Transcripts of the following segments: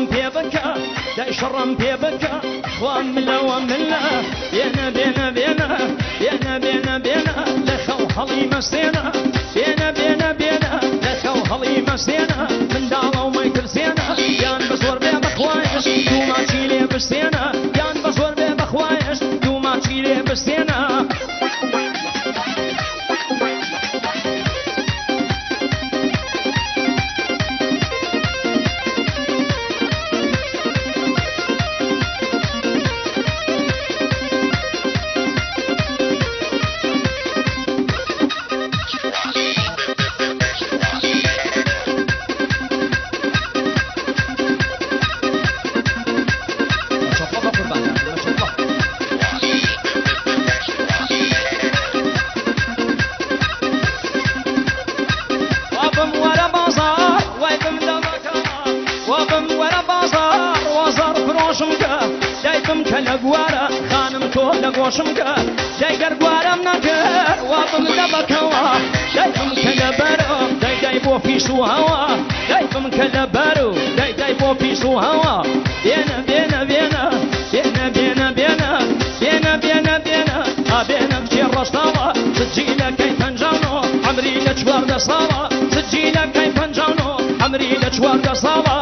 پێ بکە دای شەڕم پێ بکە خۆم ملەوە ملە بێنە بێنە بێنە بێنە بێنە بێنە لە خەو هەڵی مەستێنە بێنە بێنە بێنە لە خەو هەڵی مەستێنە منداڵە و مەیترسێنە یان بە زۆر بێ بەخوایش دووماچی لێ بستێنە یان بە زۆر بێ بەخوایش دووماچی لێ بستێنە گوارە خانم تۆ لە گۆشم کە دایگەر گوارەم نەکرد وابم لە بەکەوە دایکم کە لە بەرە دای بۆ پیش و هەوە دایکم کە لە بەر و دای بۆ پیش و هەوە بێنە بێنە بێنە بێنە بێنە بێنە بێنە بێنە بێنە ئابێنە بچێ ڕەشتاوە سجی لەکەی پەنجاونۆ ئەمری لە چواردە ساڵە سجی لەکەی پەنجاونۆ ئەمری لە چواردە ساڵە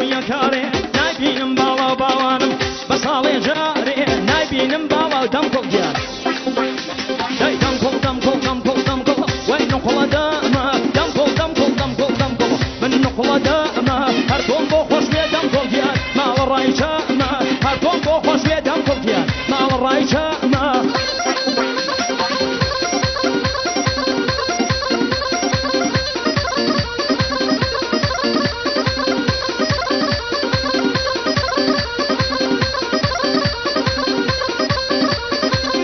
نایبینم باڵا باوانم بە ساڵێ جارێ نایبینم باڵا و دەم کۆڵ